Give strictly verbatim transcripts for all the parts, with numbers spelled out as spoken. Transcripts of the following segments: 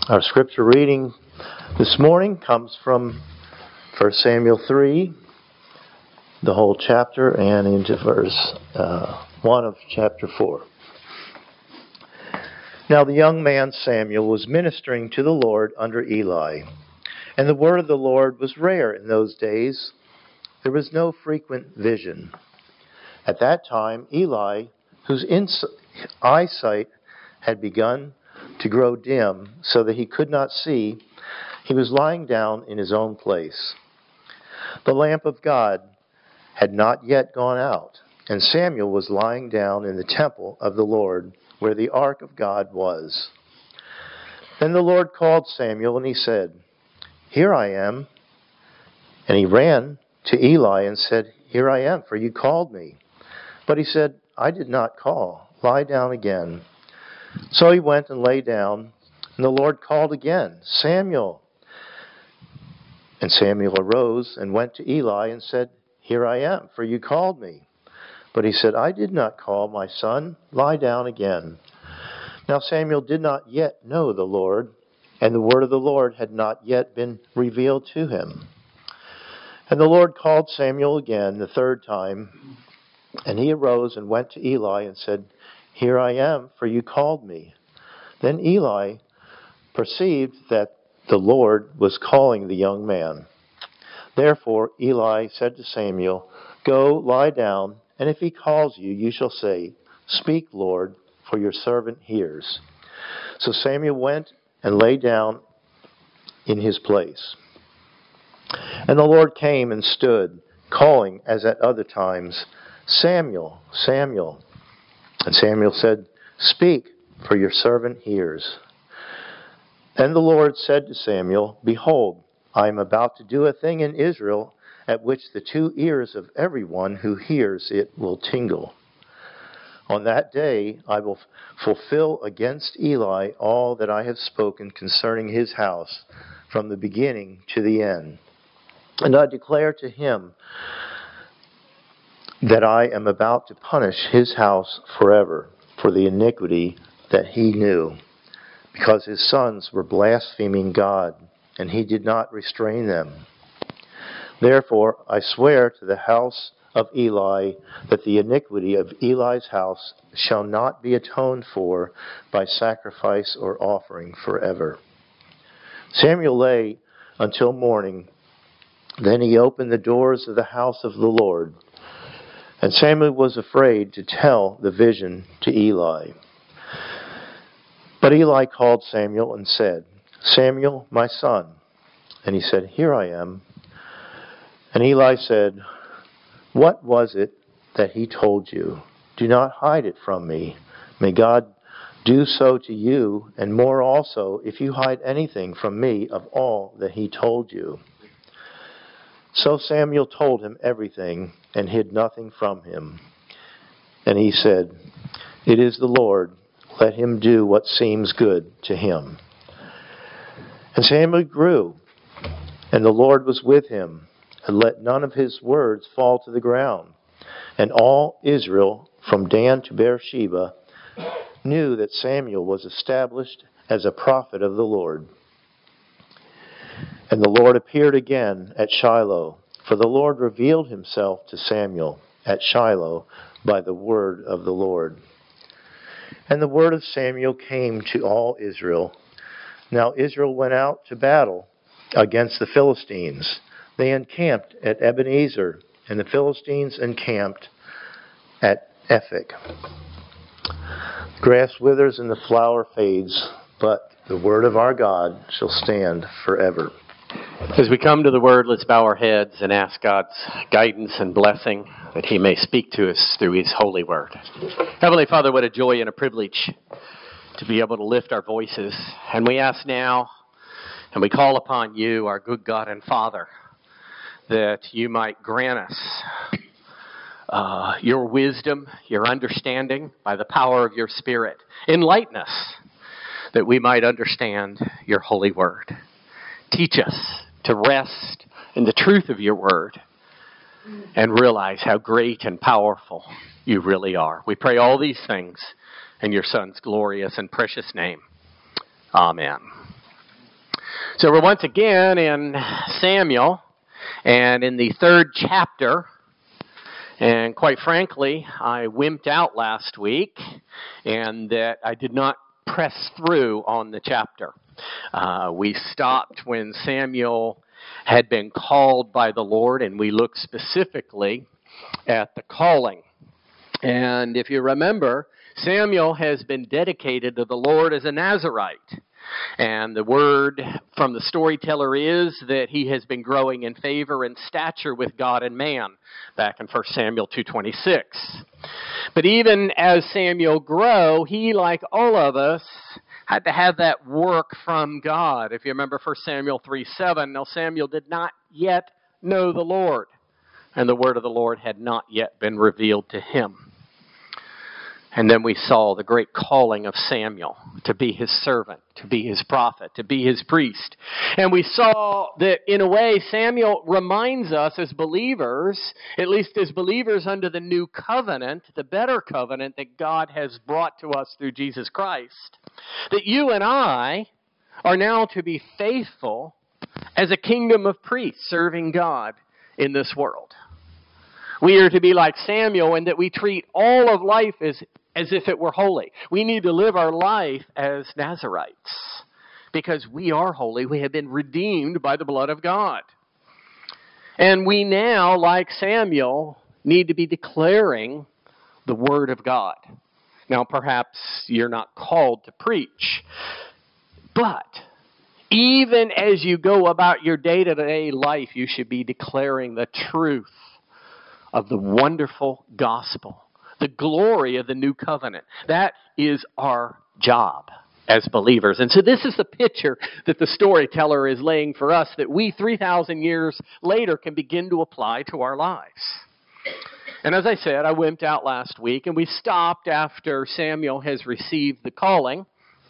Our scripture reading this morning comes from First Samuel three, the whole chapter, and into verse uh, one of chapter four. Now the young man Samuel was ministering to the Lord under Eli, and the word of the Lord was rare in those days. There was no frequent vision. At that time, Eli, whose ins- eyesight had begun to grow dim so that he could not see, he was lying down in his own place. The lamp of God had not yet gone out, and Samuel was lying down in the temple of the Lord, where the ark of God was. Then the Lord called Samuel, and he said, "Here I am." And he ran to Eli and said, "Here I am, for you called me." But he said, "I did not call. Lie down again." So he went and lay down, and the Lord called again, "Samuel." And Samuel arose and went to Eli and said, "Here I am, for you called me." But he said, "I did not call, my son. Lie down again." Now Samuel did not yet know the Lord, and the word of the Lord had not yet been revealed to him. And the Lord called Samuel again the third time, and he arose and went to Eli and said, "Here I am, for you called me." Then Eli perceived that the Lord was calling the young man. Therefore Eli said to Samuel, "Go, lie down, and if he calls you, you shall say, 'Speak, Lord, for your servant hears.'" So Samuel went and lay down in his place. And the Lord came and stood, calling as at other times, "Samuel, Samuel." And Samuel said, "Speak, for your servant hears." Then the Lord said to Samuel, "Behold, I am about to do a thing in Israel at which the two ears of everyone who hears it will tingle. On that day I will fulfill against Eli all that I have spoken concerning his house from the beginning to the end. And I declare to him that I am about to punish his house forever for the iniquity that he knew, because his sons were blaspheming God, and he did not restrain them. Therefore I swear to the house of Eli that the iniquity of Eli's house shall not be atoned for by sacrifice or offering forever." Samuel lay until morning. Then he opened the doors of the house of the Lord. And Samuel was afraid to tell the vision to Eli. But Eli called Samuel and said, "Samuel, my son." And he said, "Here I am." And Eli said, "What was it that he told you? Do not hide it from me. May God do so to you, and more also, if you hide anything from me of all that he told you." So Samuel told him everything and hid nothing from him. And he said, "It is the Lord. Let him do what seems good to him." And Samuel grew, and the Lord was with him, and let none of his words fall to the ground. And all Israel, from Dan to Beersheba, knew that Samuel was established as a prophet of the Lord. And the Lord appeared again at Shiloh, for the Lord revealed himself to Samuel at Shiloh by the word of the Lord. And the word of Samuel came to all Israel. Now Israel went out to battle against the Philistines. They encamped at Ebenezer, and the Philistines encamped at Ephek. Grass withers and the flower fades, but the word of our God shall stand forever. As we come to the Word, let's bow our heads and ask God's guidance and blessing that He may speak to us through His holy Word. Heavenly Father, what a joy and a privilege to be able to lift our voices. And we ask now, and we call upon You, our good God and Father, that You might grant us uh, Your wisdom, Your understanding by the power of Your Spirit. Enlighten us that we might understand Your holy Word. Teach us to rest in the truth of Your Word and realize how great and powerful You really are. We pray all these things in Your Son's glorious and precious name. Amen. So we're once again in Samuel, and in the third chapter. And quite frankly, I wimped out last week, and that I did not press through on the chapter. Uh, we stopped when Samuel had been called by the Lord, and we looked specifically at the calling. And if you remember, Samuel has been dedicated to the Lord as a Nazirite. And the word from the storyteller is that he has been growing in favor and stature with God and man, back in First Samuel two twenty-six. But even as Samuel grew, he, like all of us, had to have that work from God. If you remember First Samuel three seven, now Samuel did not yet know the Lord, and the word of the Lord had not yet been revealed to him. And then we saw the great calling of Samuel to be his servant, to be his prophet, to be his priest. And we saw that, in a way, Samuel reminds us as believers, at least as believers under the new covenant, the better covenant that God has brought to us through Jesus Christ, that you and I are now to be faithful as a kingdom of priests serving God in this world. We are to be like Samuel in that we treat all of life as as if it were holy. We need to live our life as Nazirites because we are holy. We have been redeemed by the blood of God. And we now, like Samuel, need to be declaring the word of God. Now, perhaps you're not called to preach, but even as you go about your day-to-day life, you should be declaring the truth of the wonderful gospel, the glory of the new covenant. That is our job as believers. And so this is the picture that the storyteller is laying for us that we three thousand years later can begin to apply to our lives. And as I said, I wimped out last week, and we stopped after Samuel has received the calling.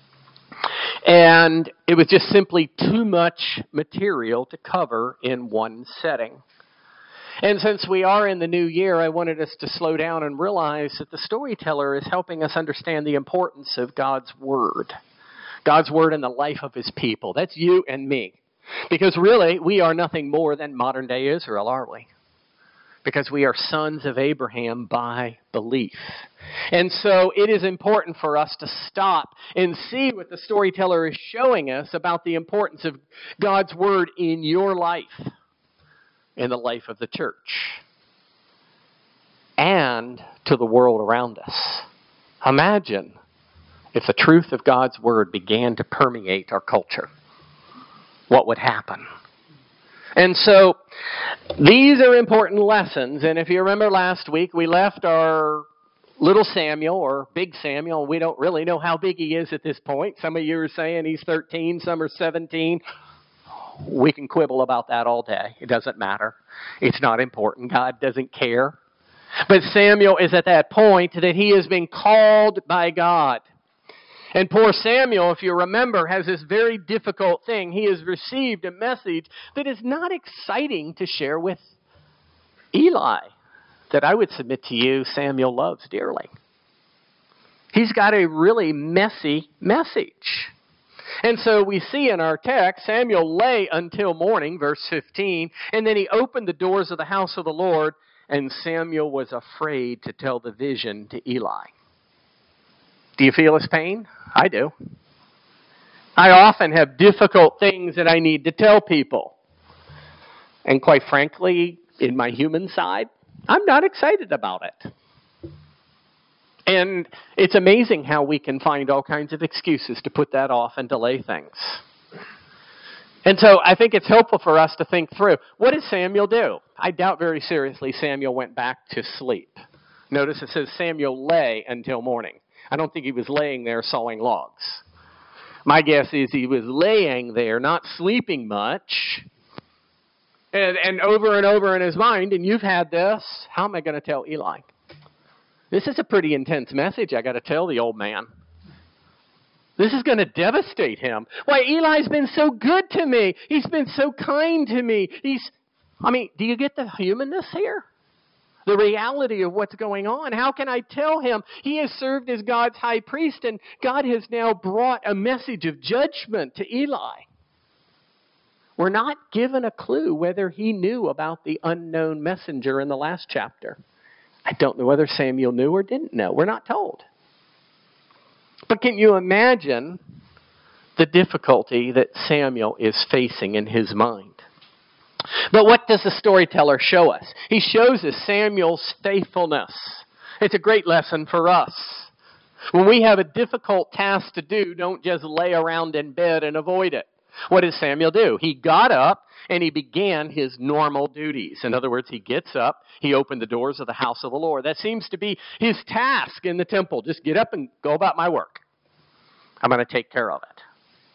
And it was just simply too much material to cover in one setting. And since we are in the new year, I wanted us to slow down and realize that the storyteller is helping us understand the importance of God's Word. God's Word in the life of His people. That's you and me. Because really, we are nothing more than modern-day Israel, are we? Because we are sons of Abraham by belief. And so it is important for us to stop and see what the storyteller is showing us about the importance of God's Word in your life, in the life of the church, and to the world around us. Imagine if the truth of God's Word began to permeate our culture. What would happen? And so these are important lessons. And if you remember last week, we left our little Samuel, or big Samuel. We don't really know how big he is at this point. Some of you are saying he's thirteen, some are seventeen. We can quibble about that all day. It doesn't matter. It's not important. God doesn't care. But Samuel is at that point that he has been called by God. And poor Samuel, if you remember, has this very difficult thing. He has received a message that is not exciting to share with Eli, that I would submit to you Samuel loves dearly. He's got a really messy message. And so we see in our text, Samuel lay until morning, verse fifteen, and then he opened the doors of the house of the Lord, and Samuel was afraid to tell the vision to Eli. Do you feel his pain? I do. I often have difficult things that I need to tell people. And quite frankly, in my human side, I'm not excited about it. And it's amazing how we can find all kinds of excuses to put that off and delay things. And so I think it's helpful for us to think through, what did Samuel do? I doubt very seriously Samuel went back to sleep. Notice it says Samuel lay until morning. I don't think he was laying there sawing logs. My guess is he was laying there, not sleeping much, and, and over and over in his mind, and you've had this, how am I going to tell Eli? This is a pretty intense message, I got to tell the old man. This is going to devastate him. Why, Eli's been so good to me. He's been so kind to me. He's, I mean, do you get the humanness here? The reality of what's going on. How can I tell him? He has served as God's high priest, and God has now brought a message of judgment to Eli. We're not given a clue whether he knew about the unknown messenger in the last chapter. I don't know whether Samuel knew or didn't know. We're not told. But can you imagine the difficulty that Samuel is facing in his mind? But what does the storyteller show us? He shows us Samuel's faithfulness. It's a great lesson for us. When we have a difficult task to do, don't just lay around in bed and avoid it. What did Samuel do? He got up and he began his normal duties. In other words, he gets up, he opened the doors of the house of the Lord. That seems to be his task in the temple. Just get up and go about my work. I'm going to take care of it.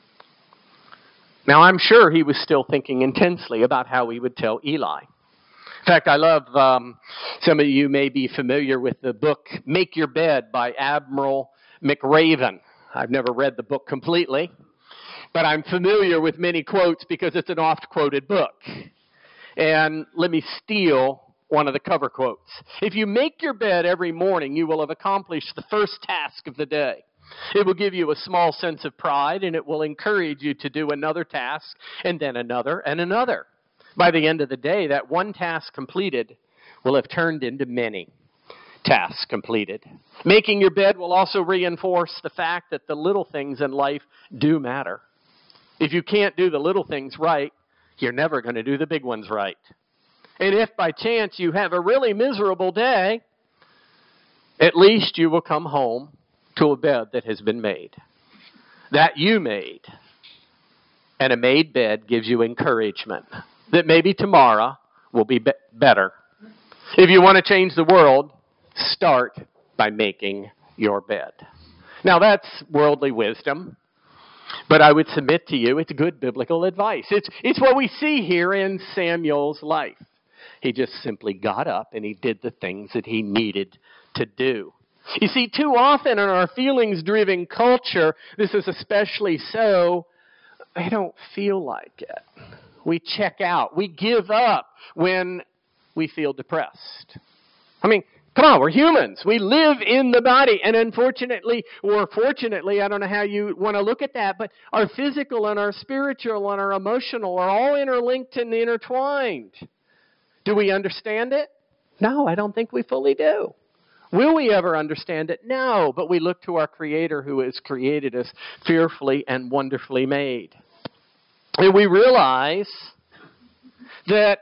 Now, I'm sure he was still thinking intensely about how he would tell Eli. In fact, I love, um, some of you may be familiar with the book Make Your Bed by Admiral McRaven. I've never read the book completely, but I'm familiar with many quotes because it's an oft-quoted book. And let me steal one of the cover quotes. If you make your bed every morning, you will have accomplished the first task of the day. It will give you a small sense of pride, and it will encourage you to do another task, and then another, and another. By the end of the day, that one task completed will have turned into many tasks completed. Making your bed will also reinforce the fact that the little things in life do matter. If you can't do the little things right, you're never going to do the big ones right. And if by chance you have a really miserable day, at least you will come home to a bed that has been made, that you made. And a made bed gives you encouragement that maybe tomorrow will be, be better. If you want to change the world, start by making your bed. Now that's worldly wisdom, but I would submit to you it's good biblical advice. It's, it's what we see here in Samuel's life. He just simply got up and he did the things that he needed to do. You see, too often in our feelings-driven culture, this is especially so, I don't feel like it. We check out. We give up when we feel depressed. I mean, come on, we're humans. We live in the body. And unfortunately, or fortunately, I don't know how you want to look at that, but our physical and our spiritual and our emotional are all interlinked and intertwined. Do we understand it? No, I don't think we fully do. Will we ever understand it? No, but we look to our Creator who has created us fearfully and wonderfully made. And we realize that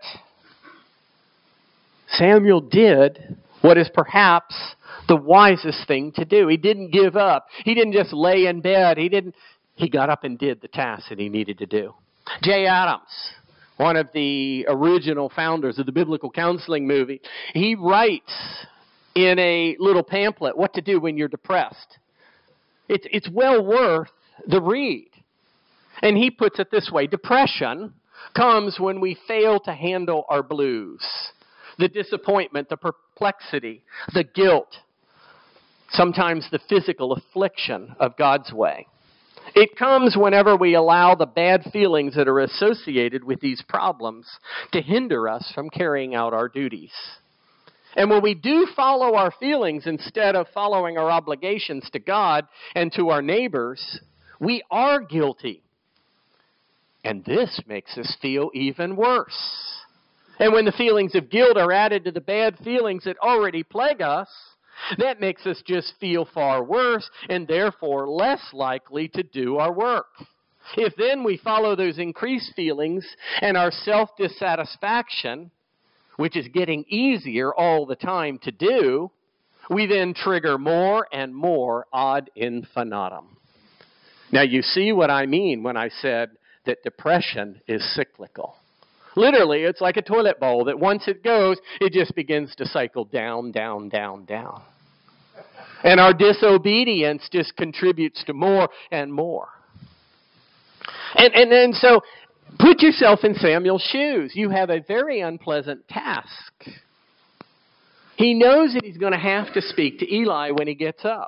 Samuel did what is perhaps the wisest thing to do. He didn't give up. He didn't just lay in bed. He didn't. He got up and did the task that he needed to do. Jay Adams, one of the original founders of the Biblical Counseling movie, he writes in a little pamphlet what to do when you're depressed. It's, it's well worth the read. And he puts it this way: depression comes when we fail to handle our blues, the disappointment, the perplexity, the guilt, sometimes the physical affliction of God's way. It comes whenever we allow the bad feelings that are associated with these problems to hinder us from carrying out our duties. And when we do follow our feelings instead of following our obligations to God and to our neighbors, we are guilty. And this makes us feel even worse. And when the feelings of guilt are added to the bad feelings that already plague us, that makes us just feel far worse and therefore less likely to do our work. If then we follow those increased feelings and our self-dissatisfaction, which is getting easier all the time to do, we then trigger more and more ad infinitum. Now you see what I mean when I said that depression is cyclical. Literally, it's like a toilet bowl that once it goes, it just begins to cycle down, down, down, down. And our disobedience just contributes to more and more. And and then so, put yourself in Samuel's shoes. You have a very unpleasant task. He knows that he's going to have to speak to Eli when he gets up.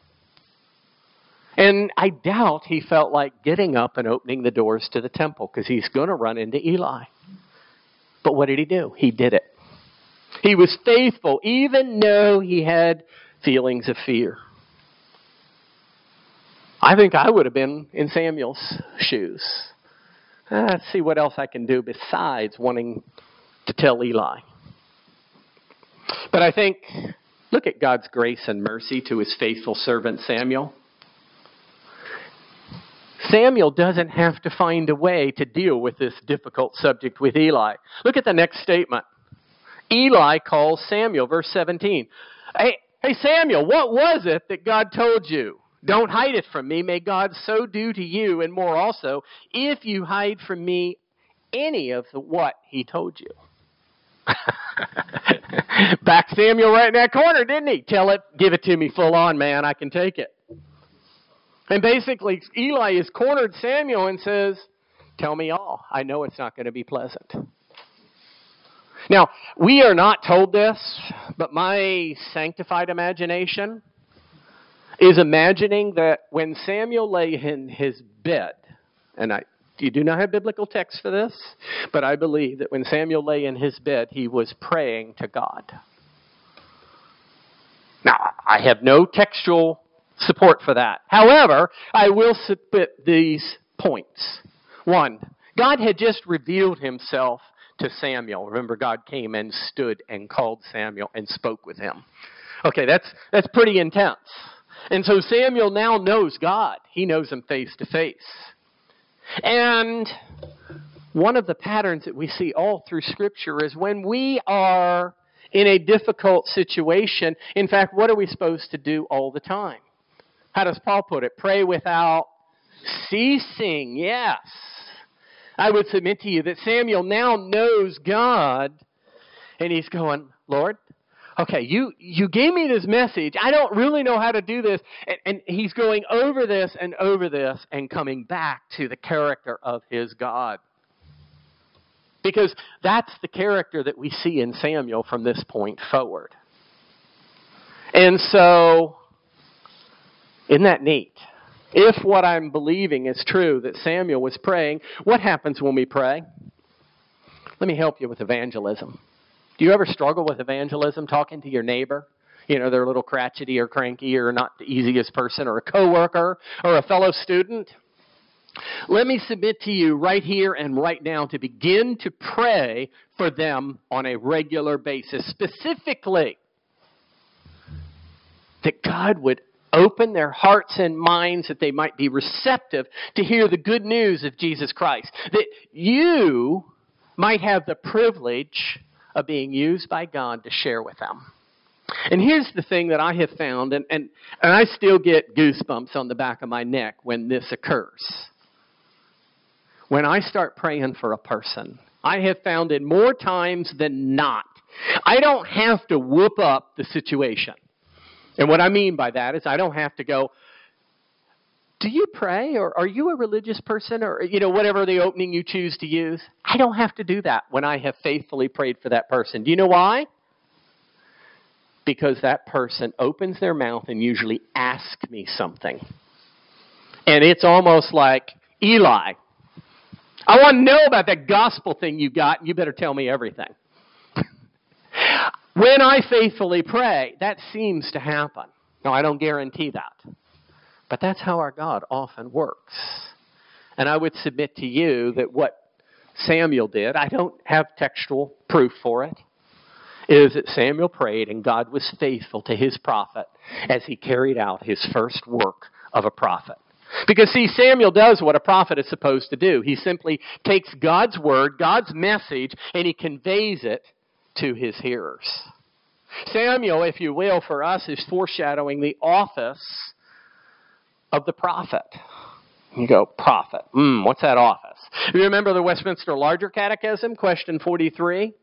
And I doubt he felt like getting up and opening the doors to the temple because he's going to run into Eli. But what did he do? He did it. He was faithful even though he had feelings of fear. I think I would have been in Samuel's shoes. uh, let's see what else I can do besides wanting to tell Eli. But I think, look at God's grace and mercy to his faithful servant Samuel. Samuel doesn't have to find a way to deal with this difficult subject with Eli. Look at the next statement. Eli calls Samuel, verse seventeen. Hey, hey Samuel, what was it that God told you? Don't hide it from me. May God so do to you and more also if you hide from me any of the what he told you. Back Samuel right in that corner, didn't he? Tell it, give it to me full on, man. I can take it. And basically, Eli has cornered Samuel and says, tell me all. I know it's not going to be pleasant. Now, we are not told this, but my sanctified imagination is imagining that when Samuel lay in his bed, and I you do not have biblical text for this, but I believe that when Samuel lay in his bed, he was praying to God. Now, I have no textual support for that. However, I will submit these points. One, God had just revealed himself to Samuel. Remember, God came and stood and called Samuel and spoke with him. Okay, that's that's pretty intense. And so Samuel now knows God. He knows him face to face. And one of the patterns that we see all through Scripture is when we are in a difficult situation, in fact, what are we supposed to do all the time? How does Paul put it? Pray without ceasing. Yes. I would submit to you that Samuel now knows God, and he's going, Lord, okay, you, you gave me this message. I don't really know how to do this. And, and he's going over this and over this and coming back to the character of his God. Because that's the character that we see in Samuel from this point forward. And so, isn't that neat? If what I'm believing is true, that Samuel was praying, what happens when we pray? Let me help you with evangelism. Do you ever struggle with evangelism, talking to your neighbor? You know, they're a little cratchety or cranky or not the easiest person, or a coworker or a fellow student? Let me submit to you right here and right now to begin to pray for them on a regular basis. Specifically, that God would open their hearts and minds that they might be receptive to hear the good news of Jesus Christ. That you might have the privilege of being used by God to share with them. And here's the thing that I have found, and, and, and I still get goosebumps on the back of my neck when this occurs. When I start praying for a person, I have found it more times than not, I don't have to whoop up the situation. And what I mean by that is I don't have to go, do you pray? Or are you a religious person? Or, you know, whatever the opening you choose to use. I don't have to do that when I have faithfully prayed for that person. Do you know why? Because that person opens their mouth and usually asks me something. And it's almost like, Eli, I want to know about that gospel thing you got, and you better tell me everything. When I faithfully pray, that seems to happen. Now, I don't guarantee that. But that's how our God often works. And I would submit to you that what Samuel did, I don't have textual proof for it, is that Samuel prayed and God was faithful to his prophet as he carried out his first work of a prophet. Because, see, Samuel does what a prophet is supposed to do. He simply takes God's word, God's message, and he conveys it to his hearers. Samuel, if you will, for us is foreshadowing the office of the prophet. You go, prophet. Hmm, what's that office? You remember the Westminster Larger Catechism, question forty-three?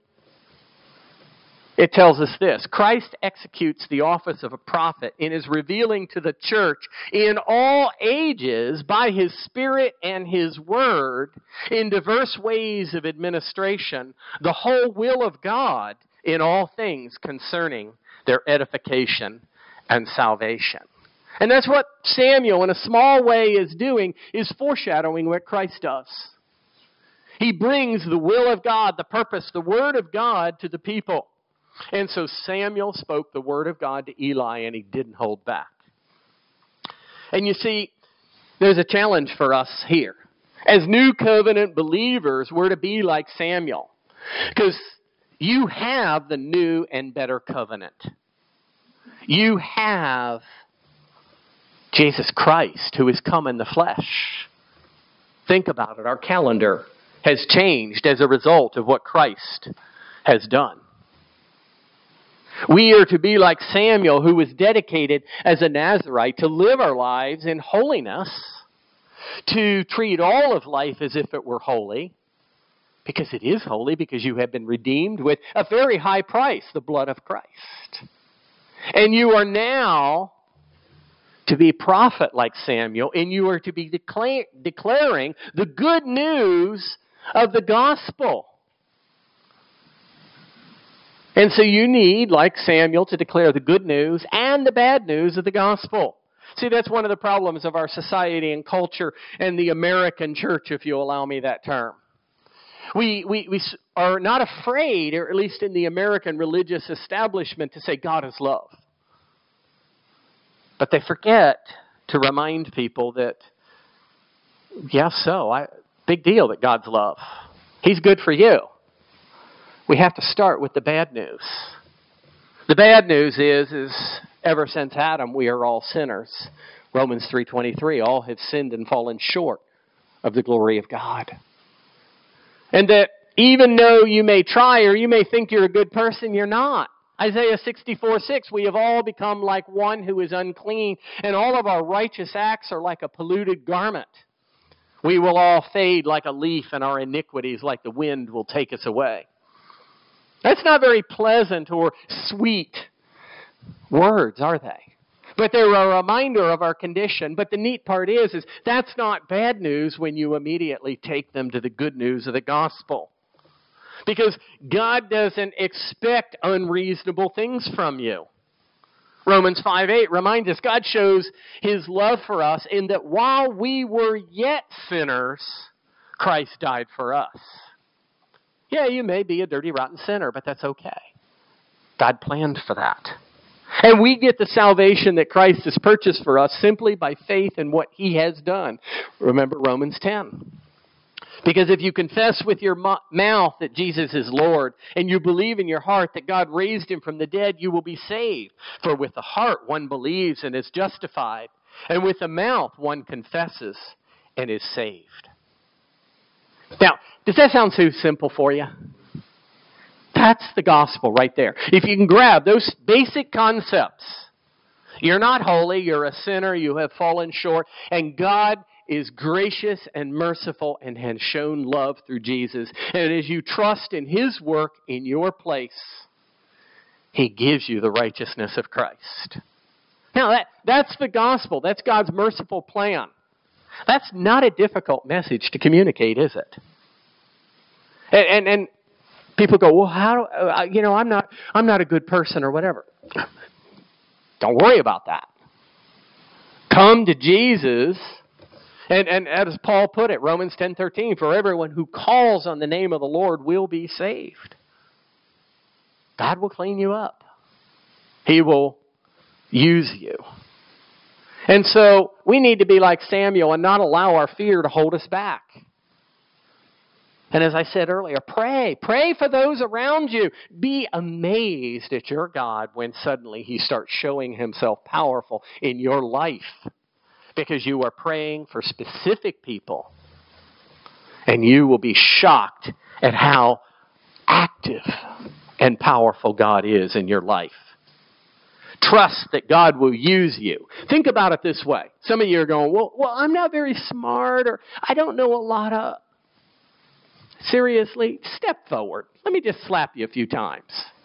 It tells us this: Christ executes the office of a prophet and is revealing to the church in all ages by his Spirit and his word in diverse ways of administration the whole will of God in all things concerning their edification and salvation. And that's what Samuel in a small way is doing, is foreshadowing what Christ does. He brings the will of God, the purpose, the word of God to the people. And so Samuel spoke the word of God to Eli, and he didn't hold back. And you see, there's a challenge for us here. As new covenant believers, we're to be like Samuel. Because you have the new and better covenant. You have Jesus Christ, who has come in the flesh. Think about it. Our calendar has changed as a result of what Christ has done. We are to be like Samuel, who was dedicated as a Nazirite to live our lives in holiness, to treat all of life as if it were holy, because it is holy, because you have been redeemed with a very high price, the blood of Christ. And you are now to be prophet like Samuel, and you are to be decla- declaring the good news of the gospel. And so you need, like Samuel, to declare the good news and the bad news of the gospel. See, that's one of the problems of our society and culture and the American church, if you allow me that term. We, we, we are not afraid, or at least in the American religious establishment, to say God is love. But they forget to remind people that, yeah, so, I, big deal that God's love. He's good for you. We have to start with the bad news. The bad news is, is ever since Adam, we are all sinners. Romans three twenty-three, all have sinned and fallen short of the glory of God. And that even though you may try or you may think you're a good person, you're not. Isaiah sixty-four six, we have all become like one who is unclean, and all of our righteous acts are like a polluted garment. We will all fade like a leaf, and our iniquities like the wind will take us away. That's not very pleasant or sweet words, are they? But they're a reminder of our condition. But the neat part is, is that's not bad news when you immediately take them to the good news of the gospel. Because God doesn't expect unreasonable things from you. Romans five eight reminds us God shows His love for us in that while we were yet sinners, Christ died for us. Yeah, you may be a dirty, rotten sinner, but that's okay. God planned for that. And we get the salvation that Christ has purchased for us simply by faith in what He has done. Remember Romans ten. Because if you confess with your mouth that Jesus is Lord, and you believe in your heart that God raised Him from the dead, you will be saved. For with the heart one believes and is justified, and with the mouth one confesses and is saved. Now, does that sound too simple for you? That's the gospel right there. If you can grab those basic concepts, you're not holy, you're a sinner, you have fallen short, and God is gracious and merciful and has shown love through Jesus. And as you trust in His work in your place, He gives you the righteousness of Christ. Now, that, that's the gospel. That's God's merciful plan. That's not a difficult message to communicate, is it? And, and, and people go, well, how do, uh, you know, I'm not, I'm not a good person or whatever. Don't worry about that. Come to Jesus, and, and as Paul put it, Romans ten thirteen, for everyone who calls on the name of the Lord will be saved. God will clean you up. He will use you. And so we need to be like Samuel and not allow our fear to hold us back. And as I said earlier, pray. Pray for those around you. Be amazed at your God when suddenly He starts showing Himself powerful in your life. Because you are praying for specific people. And you will be shocked at how active and powerful God is in your life. Trust that God will use you. Think about it this way. Some of you are going, well, well, I'm not very smart, or I don't know a lot of... Seriously, step forward. Let me just slap you a few times.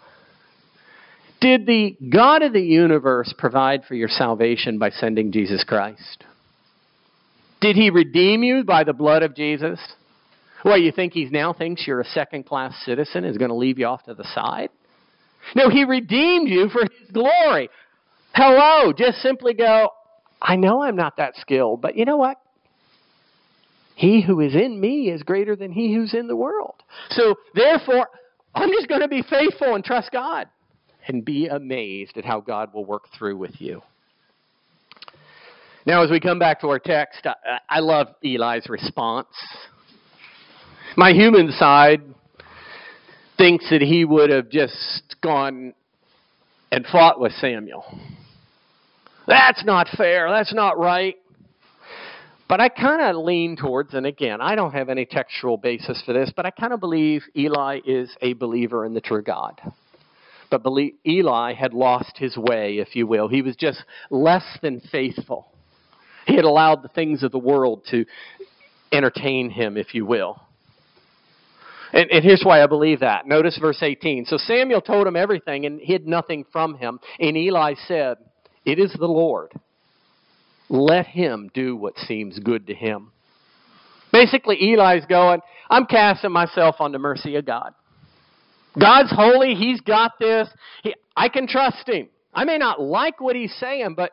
Did the God of the universe provide for your salvation by sending Jesus Christ? Did He redeem you by the blood of Jesus? Well, you think He now thinks you're a second-class citizen, is going to leave you off to the side? No, He redeemed you for His glory. Hello, just simply go, I know I'm not that skilled, but you know what? He who is in me is greater than he who's in the world. So, therefore, I'm just going to be faithful and trust God and be amazed at how God will work through with you. Now, as we come back to our text, I, I love Eli's response. My human side thinks that he would have just gone and fought with Samuel. That's not fair. That's not right. But I kind of lean towards, and again, I don't have any textual basis for this, but I kind of believe Eli is a believer in the true God. But believe, Eli had lost his way, if you will. He was just less than faithful. He had allowed the things of the world to entertain him, if you will. And, and here's why I believe that. Notice verse eighteen. So Samuel told him everything and hid nothing from him. And Eli said, "It is the Lord. Let him do what seems good to him." Basically, Eli's going, I'm casting myself on the mercy of God. God's holy. He's got this. He, I can trust him. I may not like what he's saying, but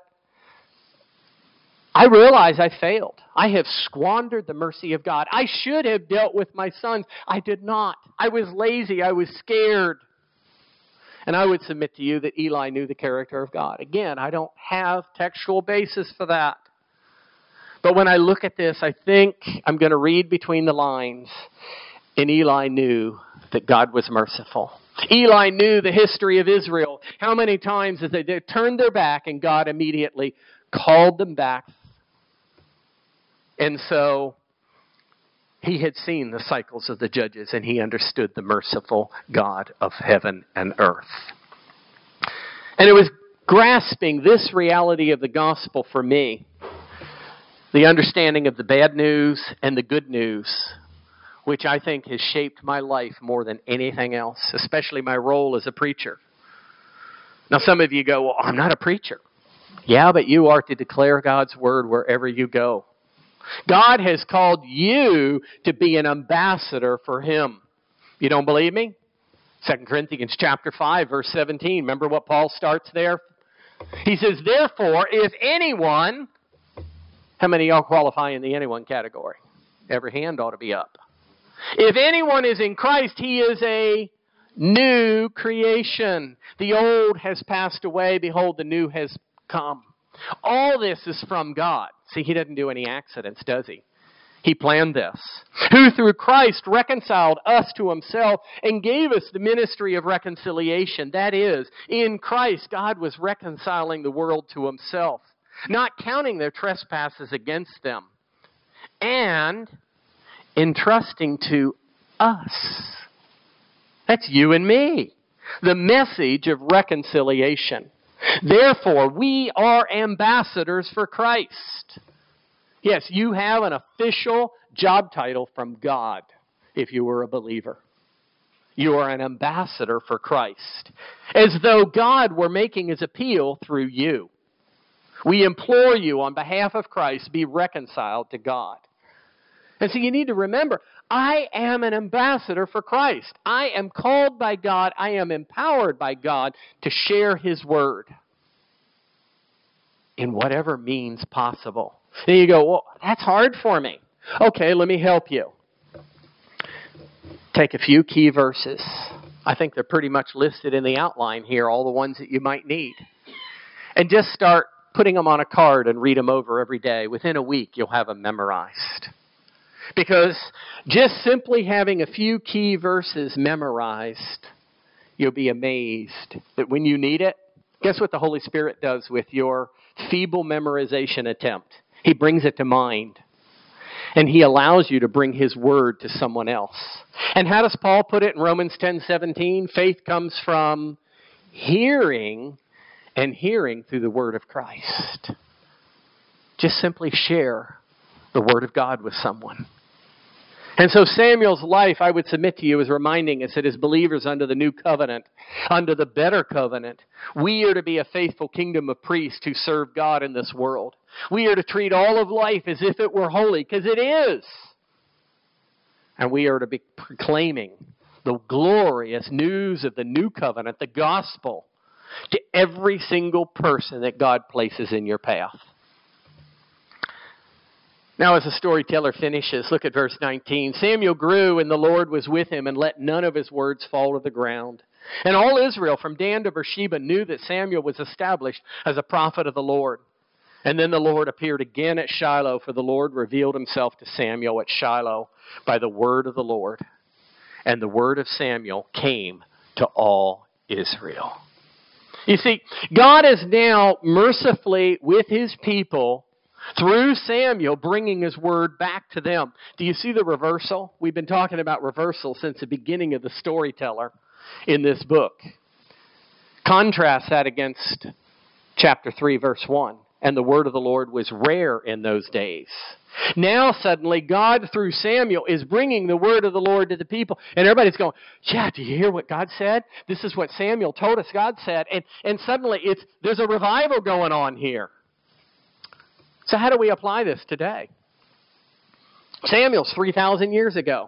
I realize I failed. I have squandered the mercy of God. I should have dealt with my sons. I did not. I was lazy. I was scared. And I would submit to you that Eli knew the character of God. Again, I don't have textual basis for that. But when I look at this, I think I'm going to read between the lines. And Eli knew that God was merciful. Eli knew the history of Israel. How many times as they did, turned their back and God immediately called them back. And so he had seen the cycles of the judges and he understood the merciful God of heaven and earth. And it was grasping this reality of the gospel for me, the understanding of the bad news and the good news, which I think has shaped my life more than anything else, especially my role as a preacher. Now some of you go, well, I'm not a preacher. Yeah, but you are to declare God's word wherever you go. God has called you to be an ambassador for him. You don't believe me? Second Corinthians chapter five, verse seventeen. Remember what Paul starts there? He says, therefore, if anyone... How many of y'all qualify in the anyone category? Every hand ought to be up. If anyone is in Christ, he is a new creation. The old has passed away. Behold, the new has come. All this is from God. See, he doesn't do any accidents, does he? He planned this. Who through Christ reconciled us to himself and gave us the ministry of reconciliation. That is, in Christ, God was reconciling the world to himself, not counting their trespasses against them, and entrusting to us, that's you and me, the message of reconciliation. Therefore, we are ambassadors for Christ. Yes, you have an official job title from God if you were a believer. You are an ambassador for Christ, as though God were making his appeal through you. We implore you on behalf of Christ, be reconciled to God. And so you need to remember, I am an ambassador for Christ. I am called by God. I am empowered by God to share his word in whatever means possible. And you go, well, that's hard for me. Okay, let me help you. Take a few key verses. I think they're pretty much listed in the outline here, all the ones that you might need. And just start putting them on a card and read them over every day. Within a week, you'll have them memorized. Because just simply having a few key verses memorized, you'll be amazed that when you need it, guess what the Holy Spirit does with your feeble memorization attempt? He brings it to mind. And he allows you to bring his word to someone else. And how does Paul put it in Romans ten seventeen? Faith comes from hearing, and hearing through the word of Christ. Just simply share the word of God with someone. And so Samuel's life, I would submit to you, is reminding us that as believers under the new covenant, under the better covenant, we are to be a faithful kingdom of priests who serve God in this world. We are to treat all of life as if it were holy, because it is. And we are to be proclaiming the glorious news of the new covenant, the gospel, to every single person that God places in your path. Now, as the storyteller finishes, look at verse nineteen. Samuel grew, and the Lord was with him, and let none of his words fall to the ground. And all Israel, from Dan to Beersheba, knew that Samuel was established as a prophet of the Lord. And then the Lord appeared again at Shiloh, for the Lord revealed himself to Samuel at Shiloh by the word of the Lord. And the word of Samuel came to all Israel. You see, God is now mercifully with his people through Samuel, bringing his word back to them. Do you see the reversal? We've been talking about reversal since the beginning of the storyteller in this book. Contrast that against chapter three, verse one. And the word of the Lord was rare in those days. Now suddenly God, through Samuel, is bringing the word of the Lord to the people. And everybody's going, yeah, do you hear what God said? This is what Samuel told us God said. And, and suddenly it's there's a revival going on here. So how do we apply this today? Samuel's three thousand years ago.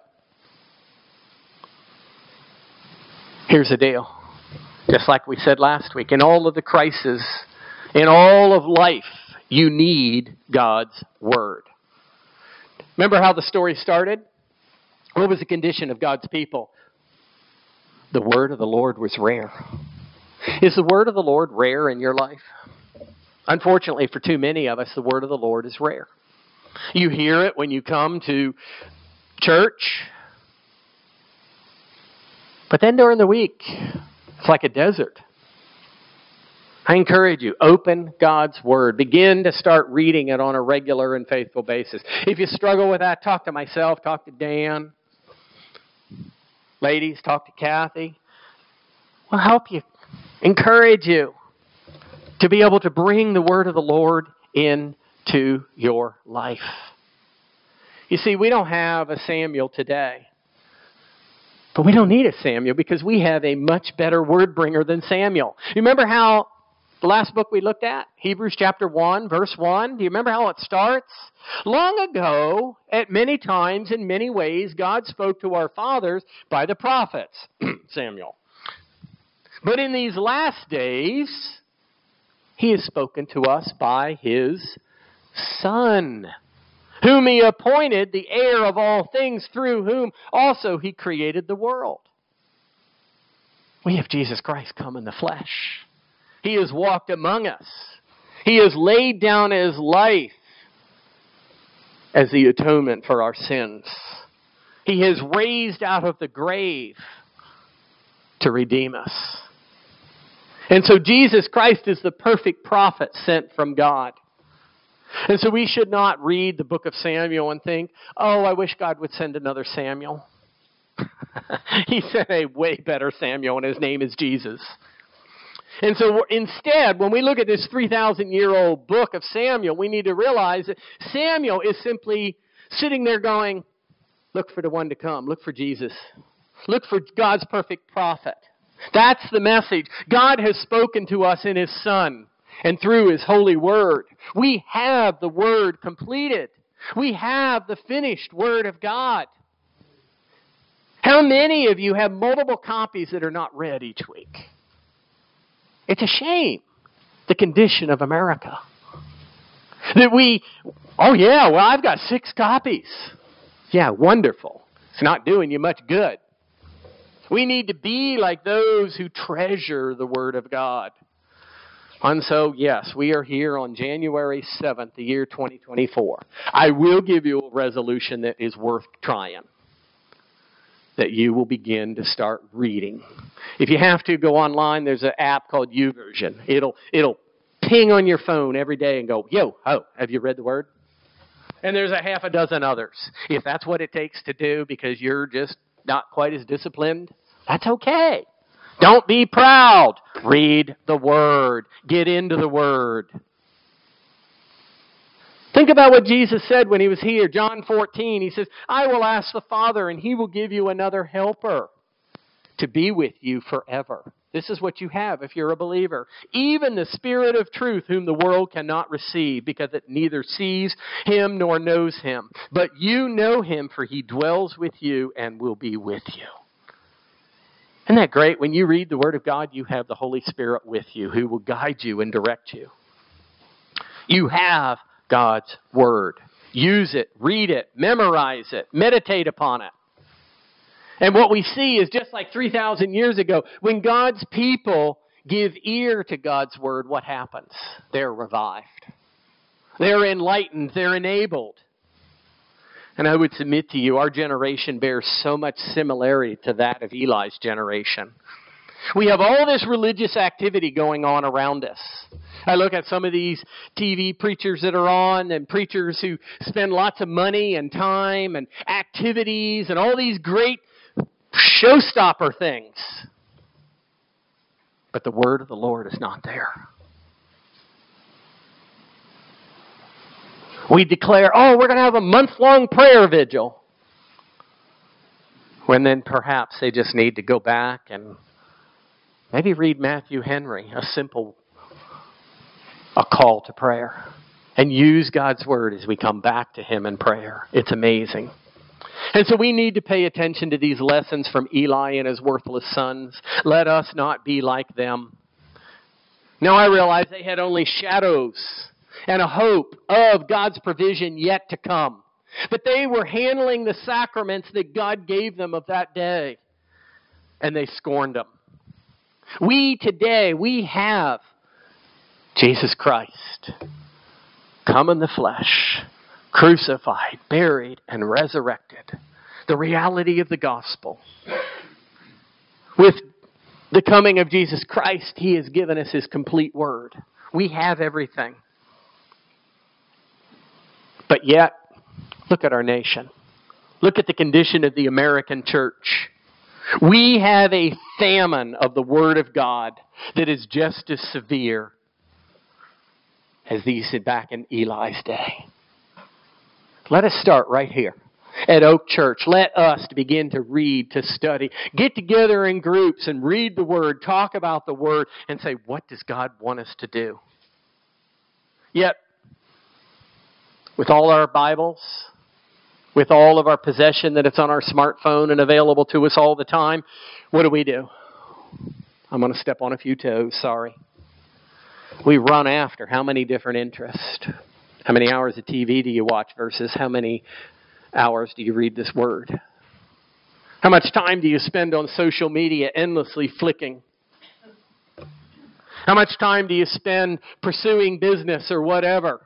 Here's the deal. Just like we said last week, in all of the crises, in all of life, you need God's word. Remember how the story started? What was the condition of God's people? The word of the Lord was rare. Is the word of the Lord rare in your life? Unfortunately, for too many of us, the word of the Lord is rare. You hear it when you come to church. But then during the week, it's like a desert. I encourage you, open God's Word. Begin to start reading it on a regular and faithful basis. If you struggle with that, talk to myself, talk to Dan. Ladies, talk to Kathy. We'll help you, encourage you to be able to bring the Word of the Lord into your life. You see, we don't have a Samuel today. But we don't need a Samuel because we have a much better word bringer than Samuel. You remember how the last book we looked at, Hebrews chapter one, verse one, do you remember how it starts? Long ago, at many times, in many ways, God spoke to our fathers by the prophets, Samuel. But in these last days, he has spoken to us by his Son, whom he appointed the heir of all things, through whom also he created the world. We have Jesus Christ come in the flesh. He has walked among us. He has laid down his life as the atonement for our sins. He has raised out of the grave to redeem us. And so Jesus Christ is the perfect prophet sent from God. And so we should not read the book of Samuel and think, oh, I wish God would send another Samuel. He sent a way better Samuel, and his name is Jesus. And so instead, when we look at this three thousand year old book of Samuel, we need to realize that Samuel is simply sitting there going, look for the one to come. Look for Jesus. Look for God's perfect prophet. That's the message. God has spoken to us in his Son and through his holy word. We have the word completed. We have the finished word of God. How many of you have multiple copies that are not read each week? It's a shame, the condition of America. That we, oh yeah, well, I've got six copies. Yeah, wonderful. It's not doing you much good. We need to be like those who treasure the Word of God. And so, yes, we are here on January seventh, the year twenty twenty-four. I will give you a resolution that is worth trying. That you will begin to start reading. If you have to, go online. There's an app called YouVersion. It'll it'll ping on your phone every day and go, yo, oh, have you read the Word? And there's a half a dozen others. If that's what it takes to do because you're just not quite as disciplined, that's okay. Don't be proud. Read the Word. Get into the Word. Think about what Jesus said when he was here. John fourteen, he says, I will ask the Father, and he will give you another helper to be with you forever. This is what you have if you're a believer. Even the Spirit of truth, whom the world cannot receive, because it neither sees him nor knows him. But you know him, for he dwells with you and will be with you. Isn't that great? When you read the Word of God, you have the Holy Spirit with you who will guide you and direct you. You have God's Word. Use it, read it, memorize it, meditate upon it. And what we see is just like three thousand years ago, when God's people give ear to God's Word, what happens? They're revived. They're enlightened. They're enabled. And I would submit to you, our generation bears so much similarity to that of Eli's generation. We have all this religious activity going on around us. I look at some of these T V preachers that are on, and preachers who spend lots of money and time and activities and all these great showstopper things. But the word of the Lord is not there. We declare, oh, we're going to have a month-long prayer vigil. When then perhaps they just need to go back and maybe read Matthew Henry, a simple a call to prayer. And use God's word as we come back to Him in prayer. It's amazing. And so we need to pay attention to these lessons from Eli and his worthless sons. Let us not be like them. Now I realize they had only shadows and a hope of God's provision yet to come. But they were handling the sacraments that God gave them of that day. And they scorned them. We today, we have Jesus Christ, come in the flesh, crucified, buried, and resurrected. The reality of the gospel. With the coming of Jesus Christ, He has given us His complete word. We have everything. But yet, look at our nation. Look at the condition of the American church. We have a famine of the Word of God that is just as severe as these back in Eli's day. Let us start right here at Oak Church. Let us begin to read, to study, get together in groups and read the Word, talk about the Word, and say, what does God want us to do? Yet, with all our Bibles, with all of our possession that it's on our smartphone and available to us all the time, what do we do? I'm going to step on a few toes, sorry. We run after how many different interests? How many hours of T V do you watch versus how many hours do you read this word? How much time do you spend on social media endlessly flicking? How much time do you spend pursuing business or whatever?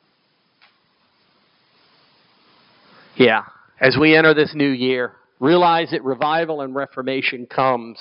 Yeah, as we enter this new year, realize that revival and reformation comes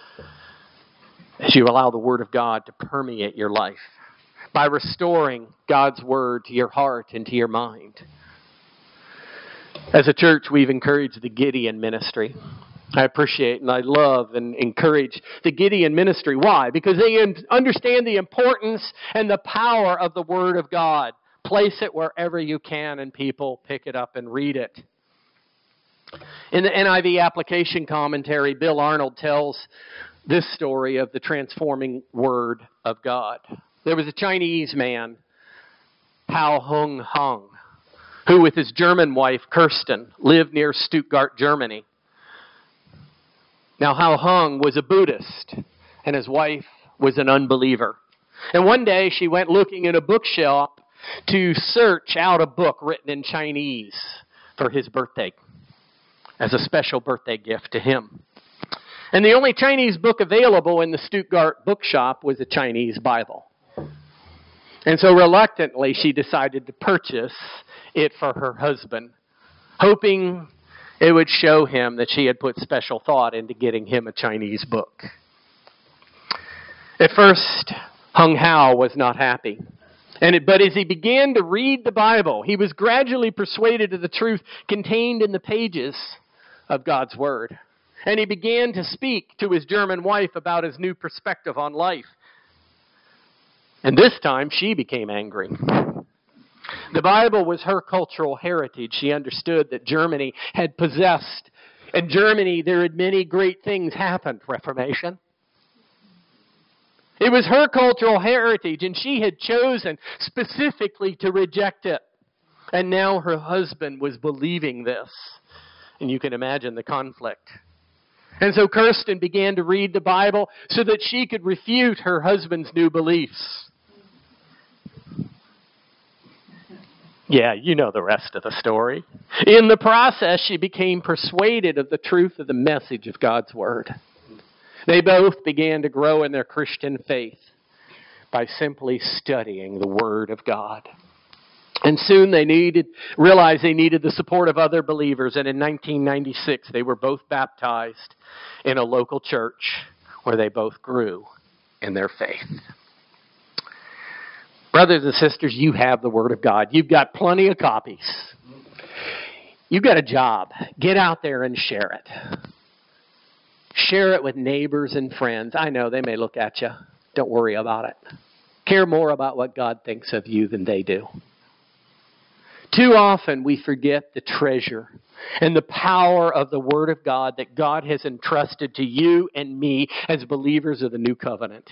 as you allow the Word of God to permeate your life by restoring God's Word to your heart and to your mind. As a church, we've encouraged the Gideon ministry. I appreciate and I love and encourage the Gideon ministry. Why? Because they understand the importance and the power of the Word of God. Place it wherever you can and people pick it up and read it. In the N I V application commentary, Bill Arnold tells this story of the transforming Word of God. There was a Chinese man, Pao Hung Hung, who with his German wife, Kirsten, lived near Stuttgart, Germany. Now, Pao Hung was a Buddhist, and his wife was an unbeliever. And one day, she went looking in a bookshop to search out a book written in Chinese for his birthday, as a special birthday gift to him. And the only Chinese book available in the Stuttgart bookshop was a Chinese Bible. And so reluctantly, she decided to purchase it for her husband, hoping it would show him that she had put special thought into getting him a Chinese book. At first, Hung Hao was not happy. And it, but as he began to read the Bible, he was gradually persuaded of the truth contained in the pages of God's Word. And he began to speak to his German wife about his new perspective on life. And this time, she became angry. The Bible was her cultural heritage. She understood that Germany had possessed. In Germany, there had many great things happened. Reformation. It was her cultural heritage, and she had chosen specifically to reject it. And now her husband was believing this. And you can imagine the conflict. And so Kirsten began to read the Bible so that she could refute her husband's new beliefs. Yeah, you know the rest of the story. In the process, she became persuaded of the truth of the message of God's Word. They both began to grow in their Christian faith by simply studying the Word of God. And soon they needed, realized they needed the support of other believers. And in nineteen ninety-six, they were both baptized in a local church where they both grew in their faith. Brothers and sisters, you have the Word of God. You've got plenty of copies. You've got a job. Get out there and share it. Share it with neighbors and friends. I know they may look at you. Don't worry about it. Care more about what God thinks of you than they do. Too often we forget the treasure and the power of the Word of God that God has entrusted to you and me as believers of the new covenant.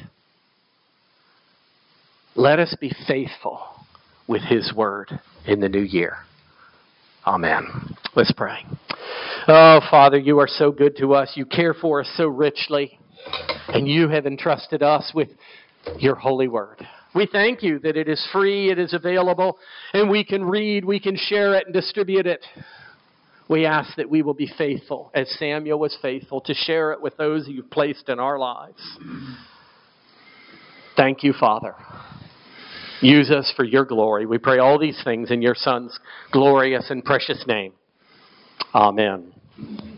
Let us be faithful with His Word in the new year. Amen. Let's pray. Oh, Father, you are so good to us. You care for us so richly. And you have entrusted us with your holy Word. We thank you that it is free, it is available, and we can read, we can share it and distribute it. We ask that we will be faithful, as Samuel was faithful, to share it with those you've placed in our lives. Thank you, Father. Use us for your glory. We pray all these things in your Son's glorious and precious name. Amen.